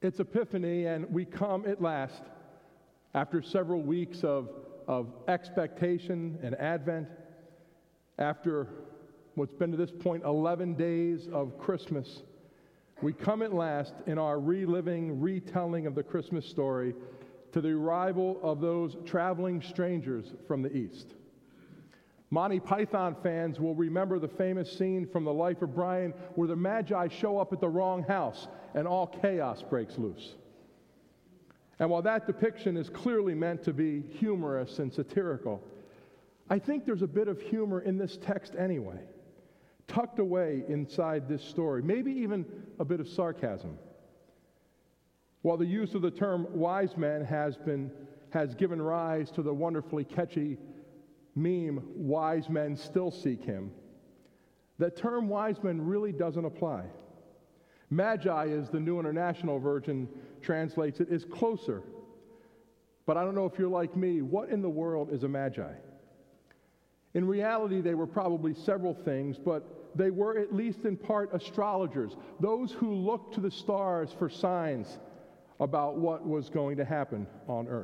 It's Epiphany, and we come at last after several weeks of expectation and Advent, after what's been to this point 11 days of Christmas. We come at last in our retelling of the Christmas story to the arrival of those traveling strangers from the East. Monty Python fans will remember the famous scene from The Life of Brian where the Magi show up at the wrong house and all chaos breaks loose. And while that depiction is clearly meant to be humorous and satirical, I think there's a bit of humor in this text anyway, tucked away inside this story, maybe even a bit of sarcasm. While the use of the term wise men has given rise to the wonderfully catchy meme, wise men still seek him, that term wise men really doesn't apply. Magi, as the New International Version translates it, is closer. But I don't know if you're like me, what in the world is a magi? In reality, they were probably several things, but they were at least in part astrologers, those who looked to the stars for signs about what was going to happen on earth.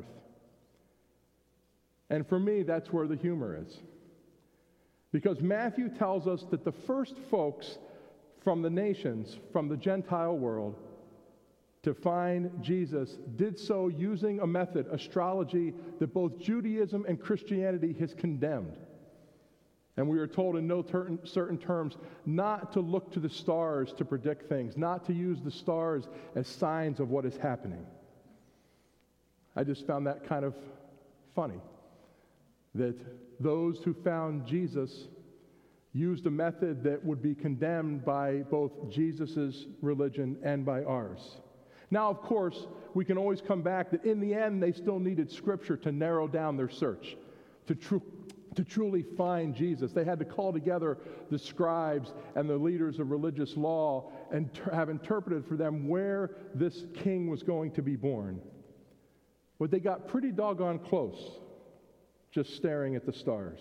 And for me, that's where the humor is. Because Matthew tells us that the first folks from the nations, from the Gentile world, to find Jesus did so using a method, astrology, that both Judaism and Christianity has condemned. And we are told in no certain terms not to look to the stars to predict things, not to use the stars as signs of what is happening. I just found that kind of funny, that those who found Jesus used a method that would be condemned by both Jesus' religion and by ours. Now, of course, we can always come back that in the end, they still needed Scripture to narrow down their search, to truly find Jesus. They had to call together the scribes and the leaders of religious law and have interpreted for them where this king was going to be born. But they got pretty doggone close, just staring at the stars.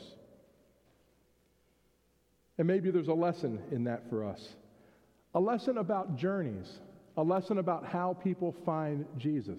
And maybe there's a lesson in that for us. A lesson about journeys. A lesson about how people find Jesus.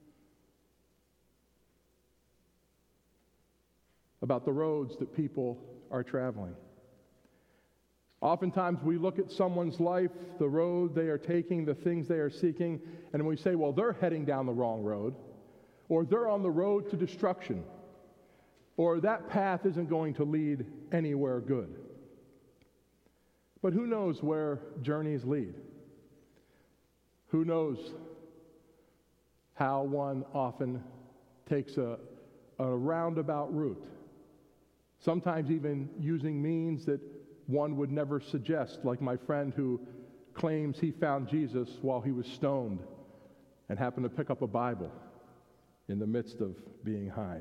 About the roads that people are traveling. Oftentimes we look at someone's life, the road they are taking, the things they are seeking, and we say, well, they're heading down the wrong road, or they're on the road to destruction, or that path isn't going to lead anywhere good. But who knows where journeys lead? Who knows how one often takes a roundabout route, sometimes even using means that one would never suggest, like my friend who claims he found Jesus while he was stoned and happened to pick up a Bible in the midst of being high.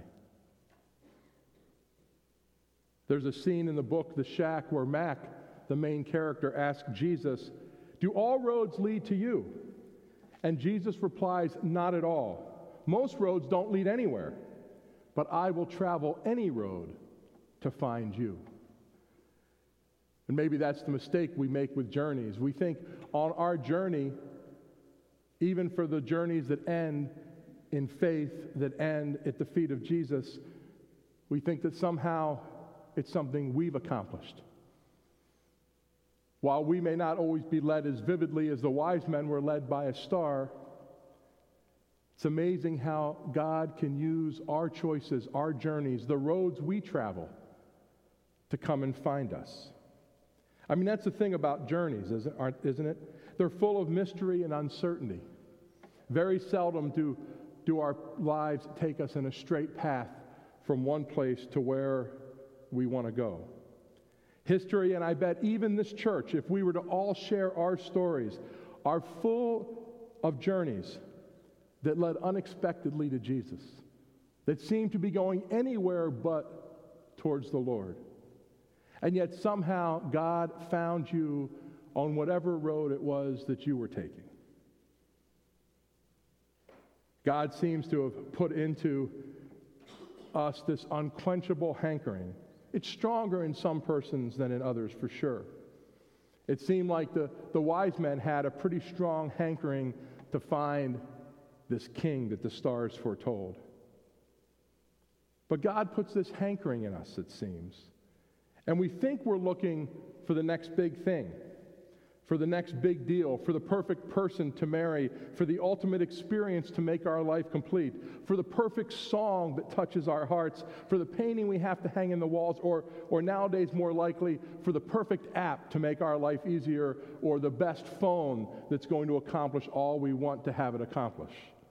There's a scene in the book, The Shack, where Mac, the main character, asks Jesus, "Do all roads lead to you?" And Jesus replies, "Not at all. Most roads don't lead anywhere, but I will travel any road to find you." And maybe that's the mistake we make with journeys. We think on our journey, even for the journeys that end in faith, that end at the feet of Jesus, we think that somehow it's something we've accomplished. While we may not always be led as vividly as the wise men were led by a star, it's amazing how God can use our choices, our journeys, the roads we travel, to come and find us. I mean, that's the thing about journeys, isn't it? They're full of mystery and uncertainty. Very seldom do our lives take us in a straight path from one place to where we want to go. History, and I bet even this church, if we were to all share our stories, are full of journeys that led unexpectedly to Jesus, that seemed to be going anywhere but towards the Lord. And yet somehow God found you on whatever road it was that you were taking. God seems to have put into us this unquenchable hankering. It's stronger in some persons than in others, for sure. It seemed like the wise men had a pretty strong hankering to find this king that the stars foretold. But God puts this hankering in us, it seems. And we think we're looking for the next big thing, for the next big deal, for the perfect person to marry, for the ultimate experience to make our life complete, for the perfect song that touches our hearts, for the painting we have to hang in the walls, or nowadays more likely, for the perfect app to make our life easier, or the best phone that's going to accomplish all we want to have it accomplish.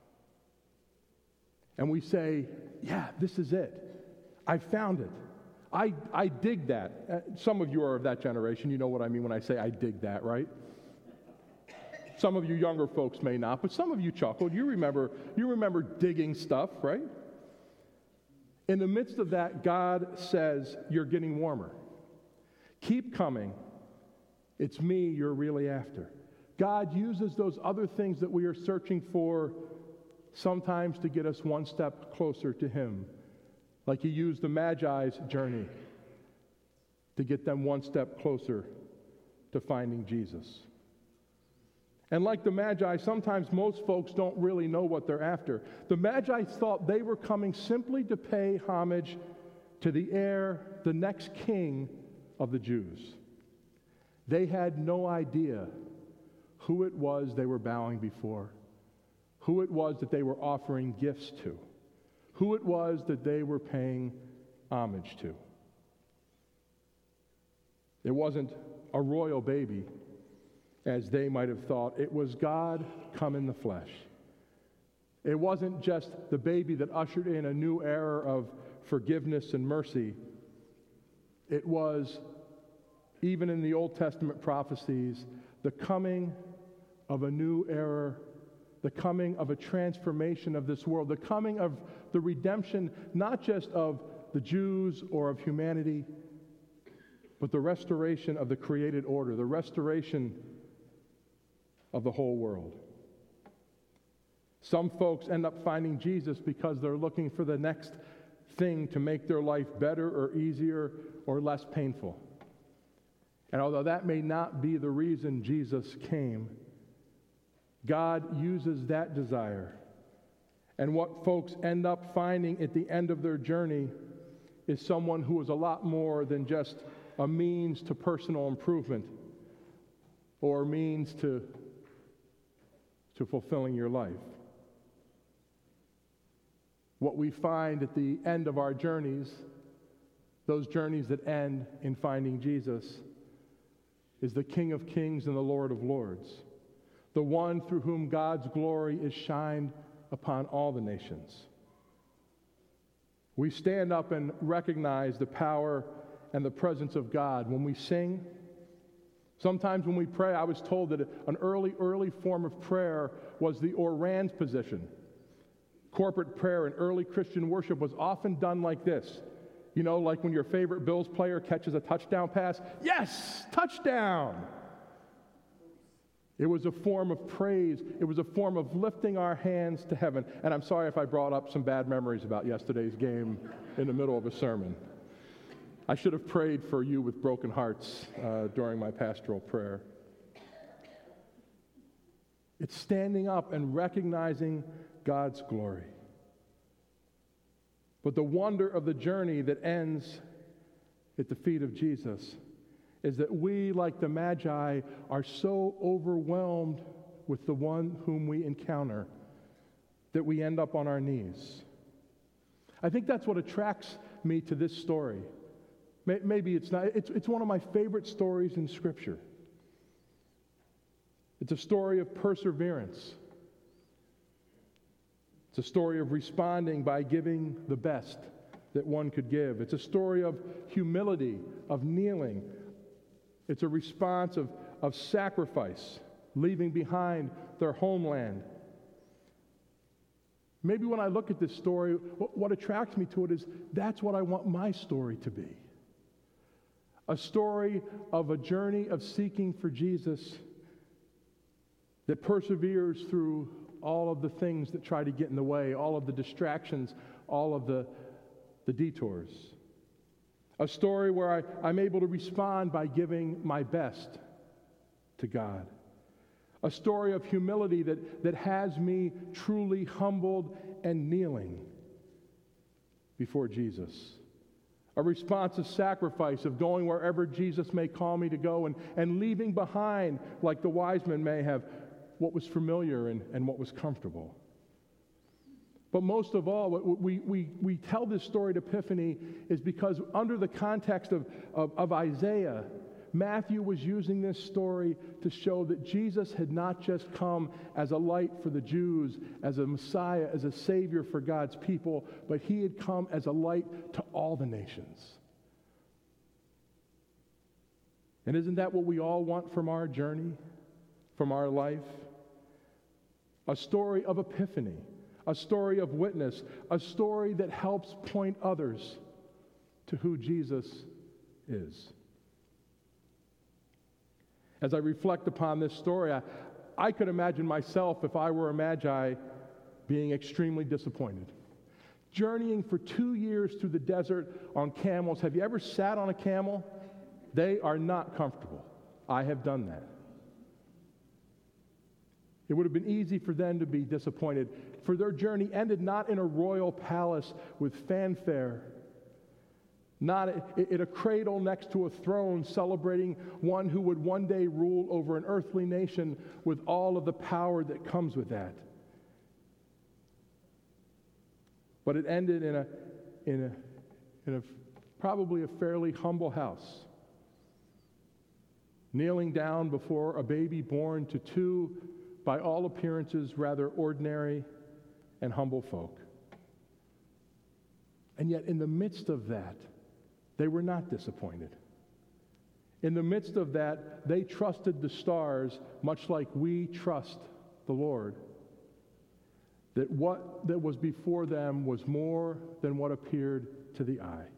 And we say, yeah, this is it. I found it. I dig that. Some of you are of that generation. You know what I mean when I say I dig that, right? Some of you younger folks may not, but some of you chuckled. You remember digging stuff, right? In the midst of that, God says, you're getting warmer. Keep coming. It's me you're really after. God uses those other things that we are searching for sometimes to get us one step closer to Him. Like He used the Magi's journey to get them one step closer to finding Jesus. And like the Magi, sometimes most folks don't really know what they're after. The Magi thought they were coming simply to pay homage to the heir, the next king of the Jews. They had no idea who it was they were bowing before, who it was that they were offering gifts to, who it was that they were paying homage to. It wasn't a royal baby, as they might have thought. It was God come in the flesh. It wasn't just the baby that ushered in a new era of forgiveness and mercy. It was, even in the Old Testament prophecies, the coming of a new era, the coming of a transformation of this world, the coming of the redemption, not just of the Jews or of humanity, but the restoration of the created order, the restoration of the whole world. Some folks end up finding Jesus because they're looking for the next thing to make their life better or easier or less painful. And although that may not be the reason Jesus came, God uses that desire. And what folks end up finding at the end of their journey is someone who is a lot more than just a means to personal improvement or means to fulfilling your life. What we find at the end of our journeys, those journeys that end in finding Jesus, is the King of Kings and the Lord of Lords, the one through whom God's glory is shined upon all the nations. We stand up and recognize the power and the presence of God when we sing. Sometimes when we pray, I was told that an early form of prayer was the Orans position. Corporate prayer in early Christian worship was often done like this. You know, like when your favorite Bills player catches a touchdown pass. Yes, touchdown! It was a form of praise. It was a form of lifting our hands to heaven. And I'm sorry if I brought up some bad memories about yesterday's game in the middle of a sermon. I should have prayed for you with broken hearts during my pastoral prayer. It's standing up and recognizing God's glory. But the wonder of the journey that ends at the feet of Jesus is that we, like the Magi, are so overwhelmed with the one whom we encounter that we end up on our knees. I think that's what attracts me to this story. Maybe it's not. It's one of my favorite stories in Scripture. It's a story of perseverance. It's a story of responding by giving the best that one could give. It's a story of humility, of kneeling. It's a response of sacrifice, leaving behind their homeland. Maybe when I look at this story, what attracts me to it is that's what I want my story to be. A story of a journey of seeking for Jesus that perseveres through all of the things that try to get in the way, all of the distractions, all of the detours. A story where I'm able to respond by giving my best to God. A story of humility that has me truly humbled and kneeling before Jesus. A response of sacrifice, of going wherever Jesus may call me to go, and leaving behind, like the wise men may have, what was familiar and what was comfortable. But most of all, what we tell this story at Epiphany is because under the context of Isaiah, Matthew was using this story to show that Jesus had not just come as a light for the Jews, as a Messiah, as a Savior for God's people, but he had come as a light to all the nations. And isn't that what we all want from our journey, from our life? A story of epiphany, a story of witness, a story that helps point others to who Jesus is. As I reflect upon this story, I could imagine myself, if I were a magi, being extremely disappointed. Journeying for 2 years through the desert on camels. Have you ever sat on a camel? They are not comfortable. I have done that. It would have been easy for them to be disappointed, for their journey ended not in a royal palace with fanfare, not in a cradle next to a throne celebrating one who would one day rule over an earthly nation with all of the power that comes with that. But it ended in a probably a fairly humble house, kneeling down before a baby born to two, by all appearances, rather ordinary and humble folk. And yet in the midst of that, they were not disappointed. In the midst of that, they trusted the stars, much like we trust the Lord. That what that was before them was more than what appeared to the eye.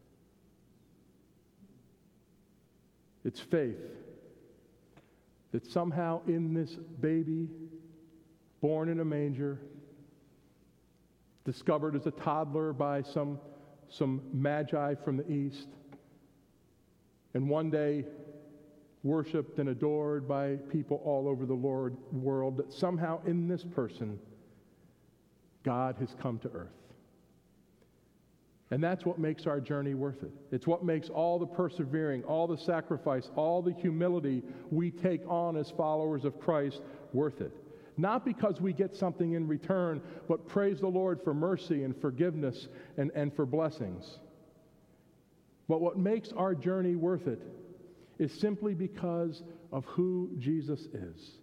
It's faith that somehow in this baby, born in a manger, discovered as a toddler by some magi from the east, and one day worshiped and adored by people all over the world, that somehow in this person, God has come to earth. And that's what makes our journey worth it. It's what makes all the persevering, all the sacrifice, all the humility we take on as followers of Christ worth it. Not because we get something in return, but praise the Lord for mercy and forgiveness and for blessings. But what makes our journey worth it is simply because of who Jesus is.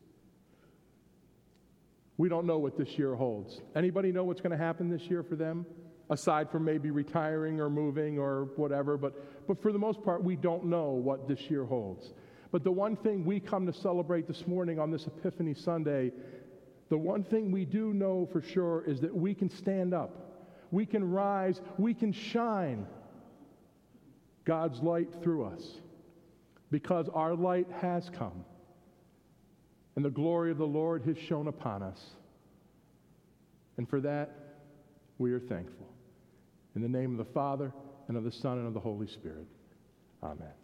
We don't know what this year holds. Anybody know what's going to happen this year for them? Aside from maybe retiring or moving or whatever, but for the most part, we don't know what this year holds. But the one thing we come to celebrate this morning on this Epiphany Sunday, the one thing we do know for sure is that we can stand up, we can rise, we can shine God's light through us, because our light has come, and the glory of the Lord has shone upon us. And for that, we are thankful. In the name of the Father, and of the Son, and of the Holy Spirit. Amen.